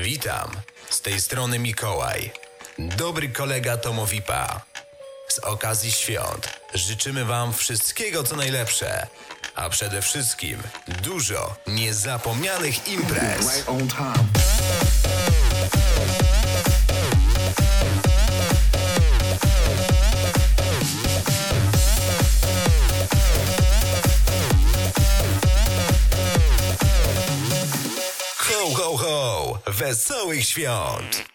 Witam, z tej strony Mikołaj, dobry kolega Tomowipa. Z okazji świąt życzymy wam wszystkiego co najlepsze, a przede wszystkim dużo niezapomnianych imprez. Ho, ho, ho! Wesołych świąt!